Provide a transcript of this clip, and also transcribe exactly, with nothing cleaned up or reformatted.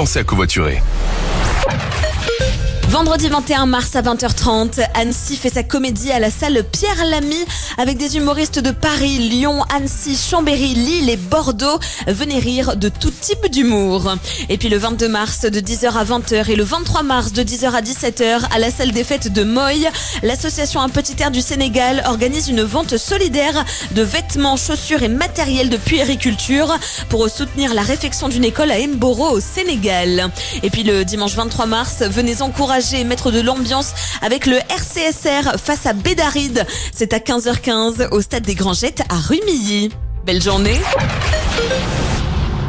Pensez à covoiturer. Vendredi vingt et un mars à vingt heures trente, Annecy fait sa comédie à la salle Pierre Lamy avec des humoristes de Paris, Lyon, Annecy, Chambéry, Lille et Bordeaux. Venez rire de tout type d'humour. Et puis le vingt-deux mars de dix heures à vingt heures et le vingt-trois mars de dix heures à dix-sept heures à la salle des fêtes de Moy, l'association Un Petit Air du Sénégal organise une vente solidaire de vêtements, chaussures et matériel de puériculture pour soutenir la réfection d'une école à Mboro au Sénégal. Et puis le dimanche vingt-trois mars, venez encourager et mettre de l'ambiance avec le R C S R face à Bédaride. C'est à quinze heures quinze au stade des Grangettes à Rumilly. Belle journée.